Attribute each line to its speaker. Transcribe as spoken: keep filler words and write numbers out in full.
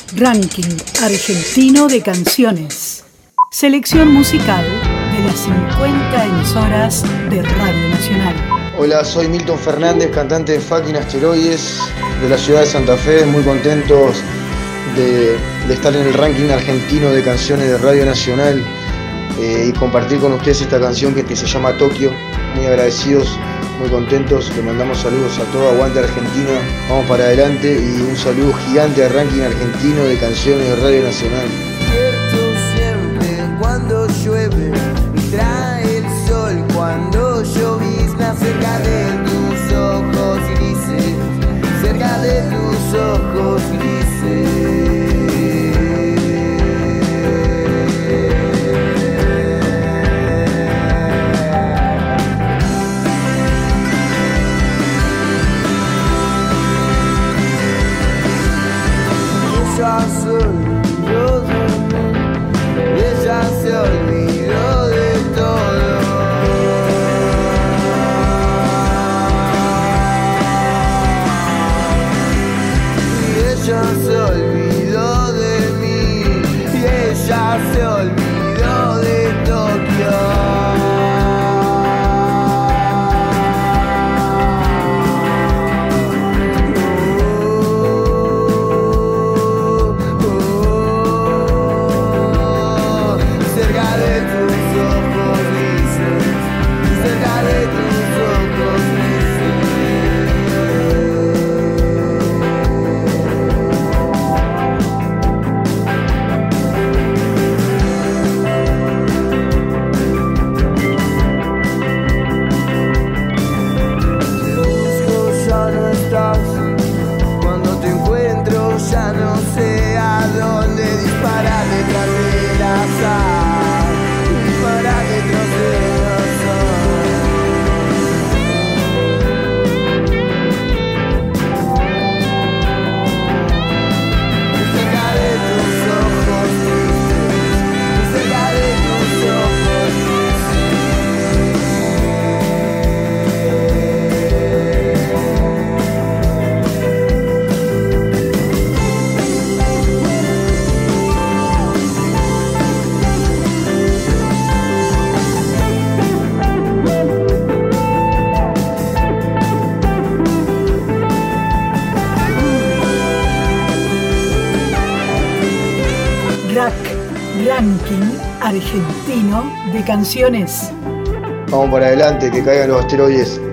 Speaker 1: Ranking argentino de canciones. Selección musical de las cincuenta emisoras de Radio Nacional.
Speaker 2: Hola, soy Milton Fernández, cantante de Fucking Asteroides de la ciudad de Santa Fe. Muy contentos de, de estar en el ranking argentino de canciones de Radio Nacional eh, y compartir con ustedes esta canción que, que se llama Tokio. Muy agradecidos, muy contentos. Le mandamos saludos a todo Aguante Argentina. Vamos para adelante y un saludo gigante al ranking argentino de canciones de Radio Nacional.
Speaker 3: Siempre cuando llueve y trae el sol, cuando llovizna cerca de tus ojos grises, cerca de tus ojos grises. Ella se olvidó de mí, ella se olvidó de todo. Y ella se olvidó de mí, y ella se olvidó de Tokio.
Speaker 1: Ranking argentino de canciones.
Speaker 2: Vamos para adelante, que caigan los asteroides.